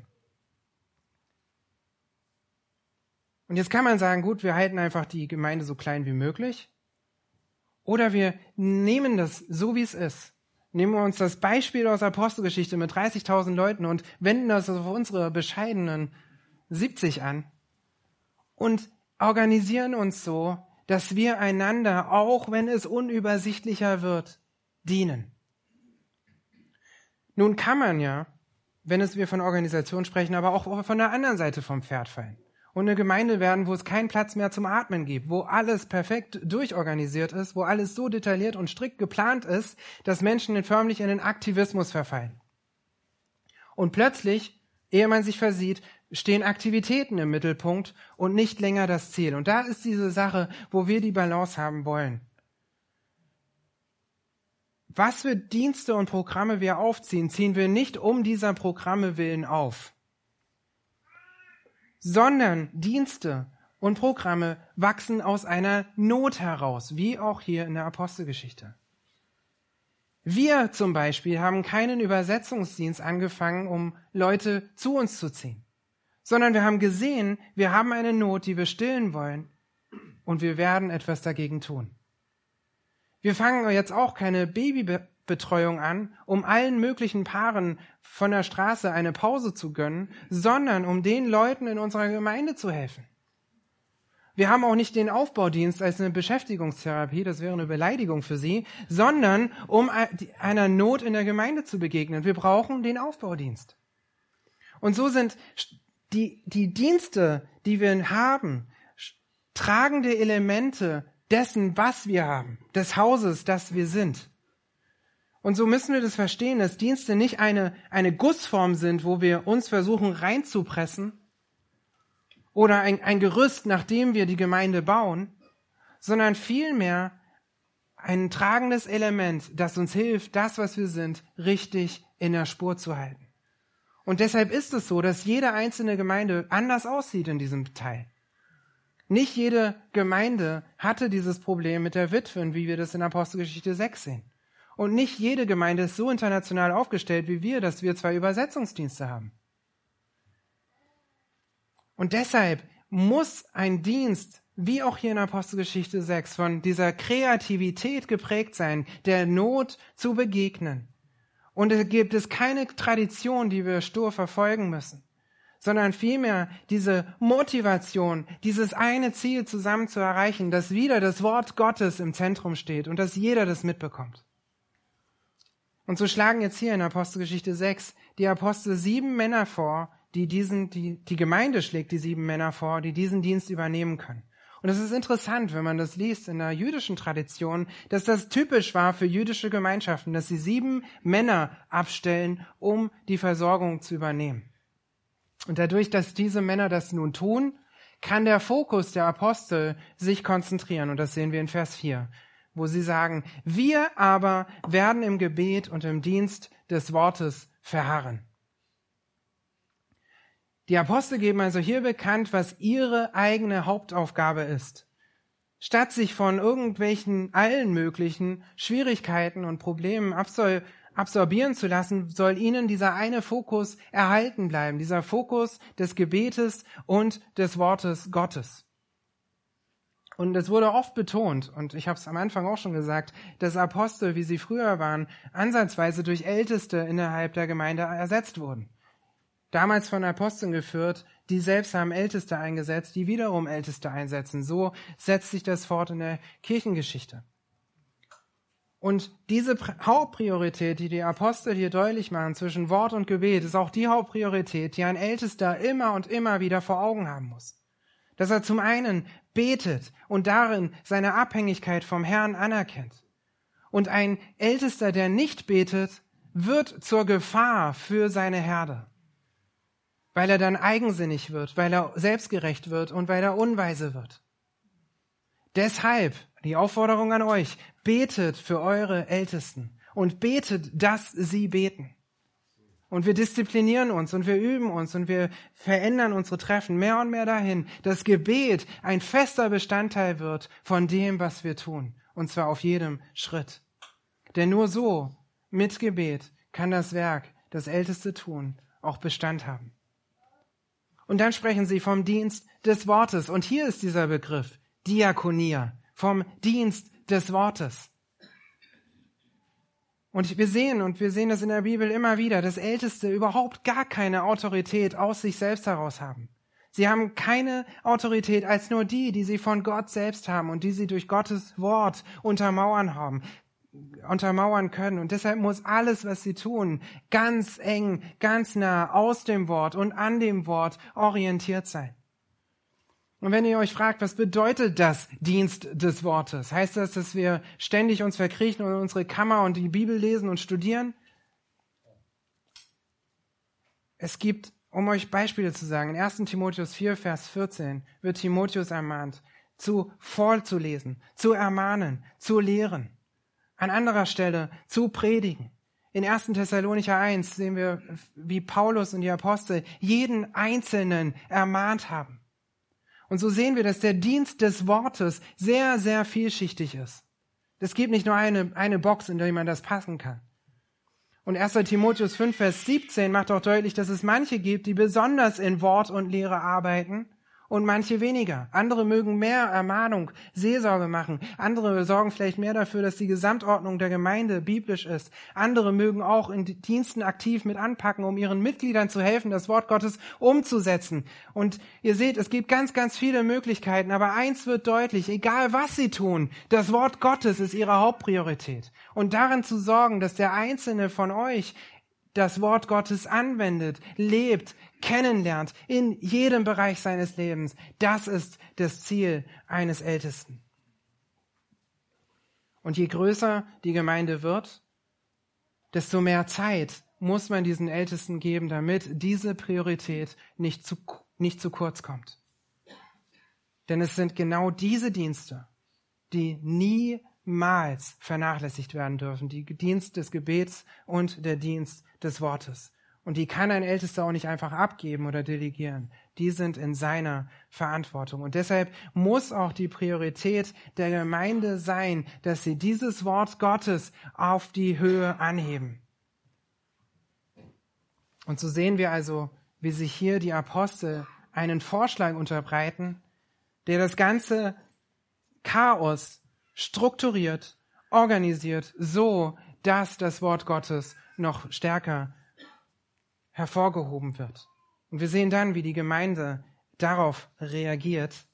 Und jetzt kann man sagen, gut, wir halten einfach die Gemeinde so klein wie möglich. Oder wir nehmen das so, wie es ist. Nehmen wir uns das Beispiel aus Apostelgeschichte mit 30.000 Leuten und wenden das auf unsere bescheidenen 70 an und organisieren uns so, dass wir einander, auch wenn es unübersichtlicher wird, dienen. Nun kann man ja, wenn wir von Organisation sprechen, aber auch von der anderen Seite vom Pferd fallen und eine Gemeinde werden, wo es keinen Platz mehr zum Atmen gibt, wo alles perfekt durchorganisiert ist, wo alles so detailliert und strikt geplant ist, dass Menschen förmlich in den Aktivismus verfallen. Und plötzlich, ehe man sich versieht, stehen Aktivitäten im Mittelpunkt und nicht länger das Ziel. Und da ist diese Sache, wo wir die Balance haben wollen. Was für Dienste und Programme wir aufziehen, ziehen wir nicht um dieser Programme willen auf, sondern Dienste und Programme wachsen aus einer Not heraus, wie auch hier in der Apostelgeschichte. Wir zum Beispiel haben keinen Übersetzungsdienst angefangen, um Leute zu uns zu ziehen, sondern wir haben gesehen, wir haben eine Not, die wir stillen wollen und wir werden etwas dagegen tun. Wir fangen jetzt auch keine Babybetreuung an, um allen möglichen Paaren von der Straße eine Pause zu gönnen, sondern um den Leuten in unserer Gemeinde zu helfen. Wir haben auch nicht den Aufbaudienst als eine Beschäftigungstherapie, das wäre eine Beleidigung für Sie, sondern um einer Not in der Gemeinde zu begegnen. Wir brauchen den Aufbaudienst. Und so sind die Dienste, die wir haben, tragende Elemente dessen, was wir haben, des Hauses, das wir sind. Und so müssen wir das verstehen, dass Dienste nicht eine Gussform sind, wo wir uns versuchen reinzupressen oder ein Gerüst, nach dem wir die Gemeinde bauen, sondern vielmehr ein tragendes Element, das uns hilft, das, was wir sind, richtig in der Spur zu halten. Und deshalb ist es so, dass jede einzelne Gemeinde anders aussieht in diesem Teil. Nicht jede Gemeinde hatte dieses Problem mit der Witwen, wie wir das in Apostelgeschichte 6 sehen. Und nicht jede Gemeinde ist so international aufgestellt wie wir, dass wir 2 Übersetzungsdienste haben. Und deshalb muss ein Dienst, wie auch hier in Apostelgeschichte 6, von dieser Kreativität geprägt sein, der Not zu begegnen. Und es gibt keine Tradition, die wir stur verfolgen müssen, sondern vielmehr diese Motivation, dieses eine Ziel zusammen zu erreichen, dass wieder das Wort Gottes im Zentrum steht und dass jeder das mitbekommt. Und so schlagen jetzt hier in Apostelgeschichte 6 die Apostel 7 Männer vor, die Gemeinde schlägt die 7 Männer vor, die diesen Dienst übernehmen können. Und es ist interessant, wenn man das liest in der jüdischen Tradition, dass das typisch war für jüdische Gemeinschaften, dass sie 7 Männer abstellen, um die Versorgung zu übernehmen. Und dadurch, dass diese Männer das nun tun, kann der Fokus der Apostel sich konzentrieren. Und das sehen wir in Vers 4, wo sie sagen, wir aber werden im Gebet und im Dienst des Wortes verharren. Die Apostel geben also hier bekannt, was ihre eigene Hauptaufgabe ist. Statt sich von allen möglichen Schwierigkeiten und Problemen absorbieren zu lassen, soll ihnen dieser eine Fokus erhalten bleiben, dieser Fokus des Gebetes und des Wortes Gottes. Und es wurde oft betont, und ich habe es am Anfang auch schon gesagt, dass Apostel, wie sie früher waren, ansatzweise durch Älteste innerhalb der Gemeinde ersetzt wurden. Damals von Aposteln geführt, die selbst haben Älteste eingesetzt, die wiederum Älteste einsetzen. So setzt sich das fort in der Kirchengeschichte. Und diese Hauptpriorität, die die Apostel hier deutlich machen zwischen Wort und Gebet, ist auch die Hauptpriorität, die ein Ältester immer und immer wieder vor Augen haben muss. Dass er zum einen betet und darin seine Abhängigkeit vom Herrn anerkennt. Und ein Ältester, der nicht betet, wird zur Gefahr für seine Herde. Weil er dann eigensinnig wird, weil er selbstgerecht wird und weil er unweise wird. Deshalb die Aufforderung an euch, betet für eure Ältesten und betet, dass sie beten. Und wir disziplinieren uns und wir üben uns und wir verändern unsere Treffen mehr und mehr dahin, dass Gebet ein fester Bestandteil wird von dem, was wir tun. Und zwar auf jedem Schritt. Denn nur so, mit Gebet, kann das Werk, das Älteste tun, auch Bestand haben. Und dann sprechen sie vom Dienst des Wortes. Und hier ist dieser Begriff, Diakonia, vom Dienst des Wortes. Und wir sehen das in der Bibel immer wieder, dass Älteste überhaupt gar keine Autorität aus sich selbst heraus haben. Sie haben keine Autorität als nur die sie von Gott selbst haben und die sie durch Gottes Wort untermauern können. Und deshalb muss alles, was sie tun, ganz eng, ganz nah aus dem Wort und an dem Wort orientiert sein. Und wenn ihr euch fragt, was bedeutet das Dienst des Wortes? Heißt das, dass wir ständig uns verkriechen und unsere Kammer und die Bibel lesen und studieren? Es gibt, um euch Beispiele zu sagen, in 1. Timotheus 4, Vers 14 wird Timotheus ermahnt, vorzulesen, zu ermahnen, zu lehren. An anderer Stelle zu predigen. In 1. Thessalonicher 1 sehen wir, wie Paulus und die Apostel jeden Einzelnen ermahnt haben. Und so sehen wir, dass der Dienst des Wortes sehr, sehr vielschichtig ist. Es gibt nicht nur eine Box, in der man das passen kann. Und 1. Timotheus 5, Vers 17 macht auch deutlich, dass es manche gibt, die besonders in Wort und Lehre arbeiten und manche weniger. Andere mögen mehr Ermahnung, Seelsorge machen. Andere sorgen vielleicht mehr dafür, dass die Gesamtordnung der Gemeinde biblisch ist. Andere mögen auch in Diensten aktiv mit anpacken, um ihren Mitgliedern zu helfen, das Wort Gottes umzusetzen. Und ihr seht, es gibt ganz, ganz viele Möglichkeiten, aber eins wird deutlich, egal was sie tun, das Wort Gottes ist ihre Hauptpriorität. Und darin zu sorgen, dass der Einzelne von euch das Wort Gottes anwendet, lebt, kennenlernt, in jedem Bereich seines Lebens. Das ist das Ziel eines Ältesten. Und je größer die Gemeinde wird, desto mehr Zeit muss man diesen Ältesten geben, damit diese Priorität nicht zu kurz kommt. Denn es sind genau diese Dienste, die niemals vernachlässigt werden dürfen. Die Dienst des Gebets und der Dienst des Wortes. Und die kann ein Ältester auch nicht einfach abgeben oder delegieren. Die sind in seiner Verantwortung. Und deshalb muss auch die Priorität der Gemeinde sein, dass sie dieses Wort Gottes auf die Höhe anheben. Und so sehen wir also, wie sich hier die Apostel einen Vorschlag unterbreiten, der das ganze Chaos strukturiert, organisiert, so dass das Wort Gottes noch stärker hervorgehoben wird. Und wir sehen dann, wie die Gemeinde darauf reagiert.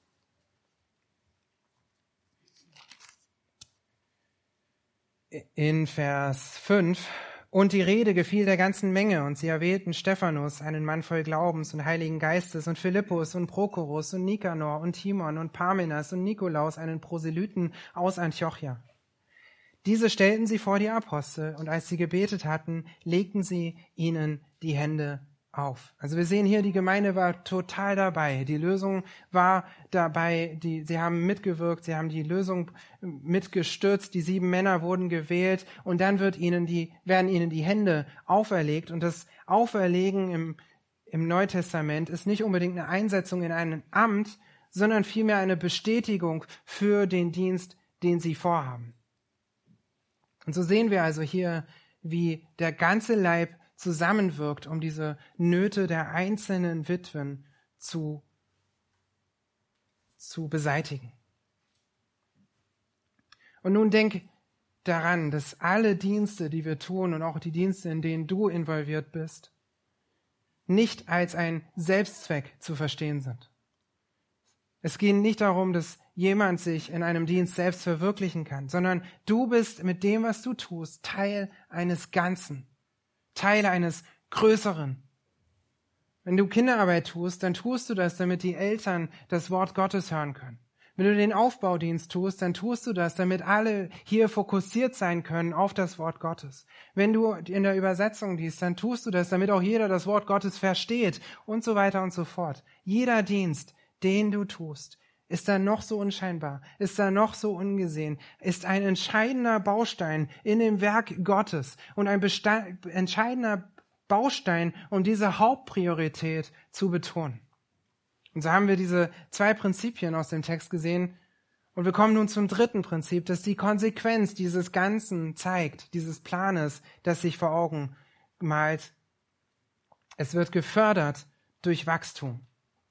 In Vers 5: Und die Rede gefiel der ganzen Menge, und sie erwählten Stephanus, einen Mann voll Glaubens und Heiligen Geistes, und Philippus und Prochorus und Nikanor und Timon und Parmenas und Nikolaus, einen Proselyten aus Antiochia. Diese stellten sie vor die Apostel, und als sie gebetet hatten, legten sie ihnen die Hände auf. Also wir sehen hier, die Gemeinde war total dabei. Die Lösung war dabei, sie haben mitgewirkt, sie haben die Lösung mitgestützt, die 7 Männer wurden gewählt und dann werden ihnen die Hände auferlegt. Und das Auferlegen im Neutestament ist nicht unbedingt eine Einsetzung in ein Amt, sondern vielmehr eine Bestätigung für den Dienst, den sie vorhaben. Und so sehen wir also hier, wie der ganze Leib zusammenwirkt, um diese Nöte der einzelnen Witwen zu beseitigen. Und nun denk daran, dass alle Dienste, die wir tun und auch die Dienste, in denen du involviert bist, nicht als ein Selbstzweck zu verstehen sind. Es geht nicht darum, dass jemand sich in einem Dienst selbst verwirklichen kann, sondern du bist mit dem, was du tust, Teil eines Ganzen, Teil eines Größeren. Wenn du Kinderarbeit tust, dann tust du das, damit die Eltern das Wort Gottes hören können. Wenn du den Aufbaudienst tust, dann tust du das, damit alle hier fokussiert sein können auf das Wort Gottes. Wenn du in der Übersetzung dienst, dann tust du das, damit auch jeder das Wort Gottes versteht und so weiter und so fort. Jeder Dienst, den du tust, ist da noch so unscheinbar, ist da noch so ungesehen, ist ein entscheidender Baustein in dem Werk Gottes und ein entscheidender Baustein, um diese Hauptpriorität zu betonen. Und so haben wir diese 2 Prinzipien aus dem Text gesehen und wir kommen nun zum 3. Prinzip, das die Konsequenz dieses Ganzen zeigt, dieses Planes, das sich vor Augen malt. Es wird gefördert durch Wachstum.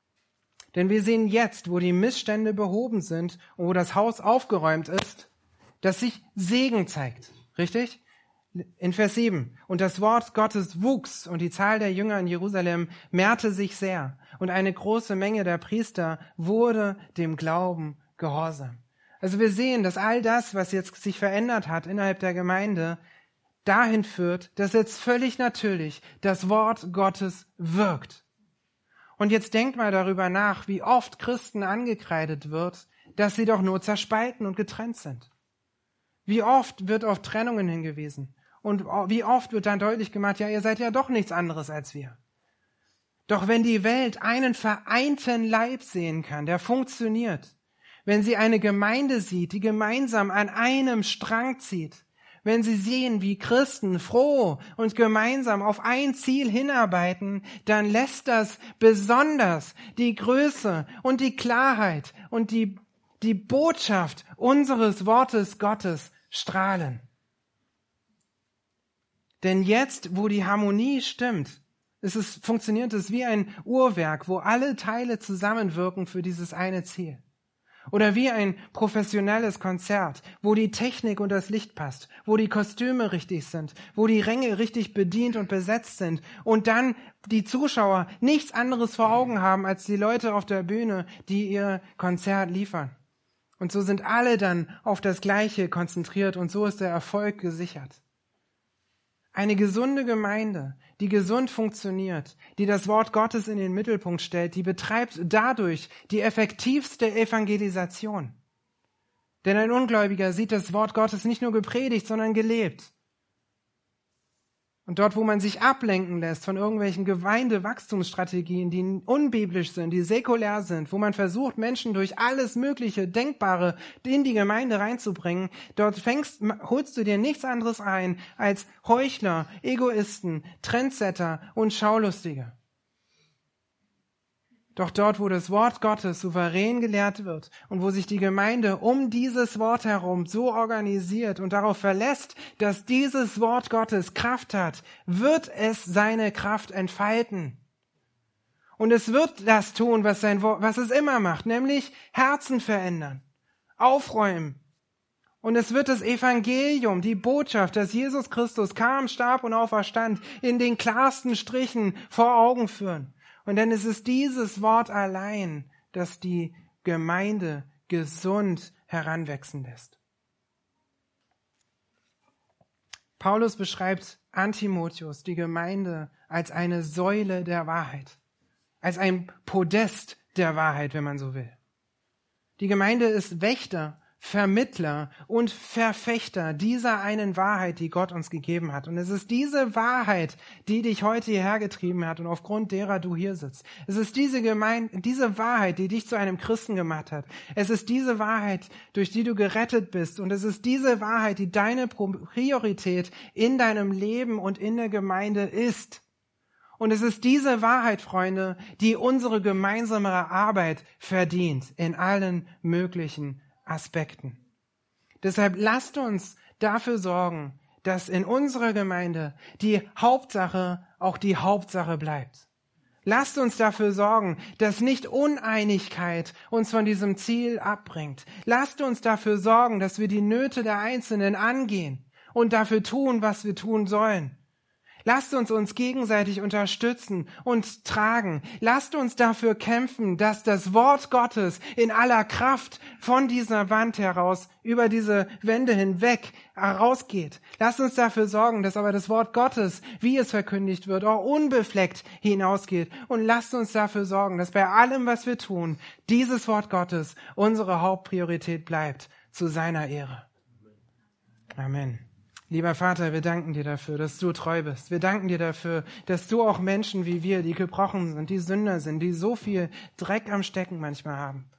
Denn wir sehen jetzt, wo die Missstände behoben sind und wo das Haus aufgeräumt ist, das sich Segen zeigt. Richtig? In Vers 7. Und das Wort Gottes wuchs und die Zahl der Jünger in Jerusalem mehrte sich sehr. Und eine große Menge der Priester wurde dem Glauben gehorsam. Also wir sehen, dass all das, was jetzt sich verändert hat innerhalb der Gemeinde, dahin führt, dass jetzt völlig natürlich das Wort Gottes wirkt. Und jetzt denkt mal darüber nach, wie oft Christen angekreidet wird, dass sie doch nur zerspalten und getrennt sind. Wie oft wird auf Trennungen hingewiesen? Und wie oft wird dann deutlich gemacht, ja, ihr seid ja doch nichts anderes als wir. Doch wenn die Welt einen vereinten Leib sehen kann, der funktioniert, wenn sie eine Gemeinde sieht, die gemeinsam an einem Strang zieht, wenn sie sehen, wie Christen froh und gemeinsam auf ein Ziel hinarbeiten, dann lässt das besonders die Größe und die Klarheit und die Botschaft unseres Wortes Gottes strahlen. Denn jetzt, wo die Harmonie stimmt, funktioniert es wie ein Uhrwerk, wo alle Teile zusammenwirken für dieses eine Ziel. Oder wie ein professionelles Konzert, wo die Technik und das Licht passt, wo die Kostüme richtig sind, wo die Ränge richtig bedient und besetzt sind und dann die Zuschauer nichts anderes vor Augen haben als die Leute auf der Bühne, die ihr Konzert liefern. Und so sind alle dann auf das Gleiche konzentriert und so ist der Erfolg gesichert. Eine gesunde Gemeinde, die gesund funktioniert, die das Wort Gottes in den Mittelpunkt stellt, die betreibt dadurch die effektivste Evangelisation. Denn ein Ungläubiger sieht das Wort Gottes nicht nur gepredigt, sondern gelebt. Und dort, wo man sich ablenken lässt von irgendwelchen Gemeindewachstumsstrategien, die unbiblisch sind, die säkulär sind, wo man versucht, Menschen durch alles Mögliche Denkbare in die Gemeinde reinzubringen, dort holst du dir nichts anderes ein als Heuchler, Egoisten, Trendsetter und Schaulustige. Doch dort, wo das Wort Gottes souverän gelehrt wird und wo sich die Gemeinde um dieses Wort herum so organisiert und darauf verlässt, dass dieses Wort Gottes Kraft hat, wird es seine Kraft entfalten. Und es wird das tun, was es immer macht, nämlich Herzen verändern, aufräumen. Und es wird das Evangelium, die Botschaft, dass Jesus Christus kam, starb und auferstand, in den klarsten Strichen vor Augen führen. Und denn es ist dieses Wort allein, das die Gemeinde gesund heranwachsen lässt. Paulus beschreibt an Timotheus die Gemeinde als eine Säule der Wahrheit, als ein Podest der Wahrheit, wenn man so will. Die Gemeinde ist Wächter, Vermittler und Verfechter dieser einen Wahrheit, die Gott uns gegeben hat. Und es ist diese Wahrheit, die dich heute hierher getrieben hat und aufgrund derer du hier sitzt. Es ist diese Wahrheit, die dich zu einem Christen gemacht hat. Es ist diese Wahrheit, durch die du gerettet bist. Und es ist diese Wahrheit, die deine Priorität in deinem Leben und in der Gemeinde ist. Und es ist diese Wahrheit, Freunde, die unsere gemeinsame Arbeit verdient in allen möglichen Aspekten. Deshalb lasst uns dafür sorgen, dass in unserer Gemeinde die Hauptsache auch die Hauptsache bleibt. Lasst uns dafür sorgen, dass nicht Uneinigkeit uns von diesem Ziel abbringt. Lasst uns dafür sorgen, dass wir die Nöte der Einzelnen angehen und dafür tun, was wir tun sollen. Lasst uns gegenseitig unterstützen und tragen. Lasst uns dafür kämpfen, dass das Wort Gottes in aller Kraft von dieser Wand heraus, über diese Wände hinweg herausgeht. Lasst uns dafür sorgen, dass aber das Wort Gottes, wie es verkündigt wird, auch unbefleckt hinausgeht. Und lasst uns dafür sorgen, dass bei allem, was wir tun, dieses Wort Gottes unsere Hauptpriorität bleibt, zu seiner Ehre. Amen. Lieber Vater, wir danken dir dafür, dass du treu bist. Wir danken dir dafür, dass du auch Menschen wie wir, die gebrochen sind, die Sünder sind, die so viel Dreck am Stecken manchmal haben,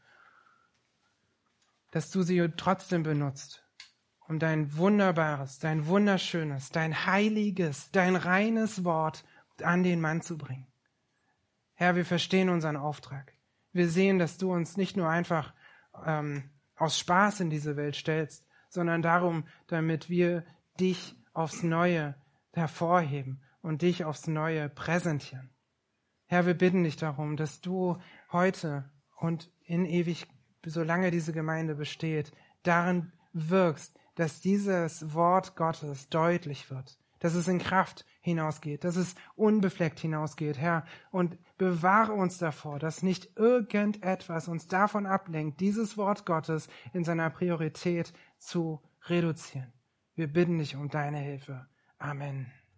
dass du sie trotzdem benutzt, um dein wunderbares, dein wunderschönes, dein heiliges, dein reines Wort an den Mann zu bringen. Herr, wir verstehen unseren Auftrag. Wir sehen, dass du uns nicht nur einfach aus Spaß in diese Welt stellst, sondern darum, damit wir dich aufs Neue hervorheben und dich aufs Neue präsentieren. Herr, wir bitten dich darum, dass du heute und in ewig, solange diese Gemeinde besteht, darin wirkst, dass dieses Wort Gottes deutlich wird, dass es in Kraft hinausgeht, dass es unbefleckt hinausgeht, Herr. Und bewahre uns davor, dass nicht irgendetwas uns davon ablenkt, dieses Wort Gottes in seiner Priorität zu reduzieren. Wir bitten dich um deine Hilfe. Amen.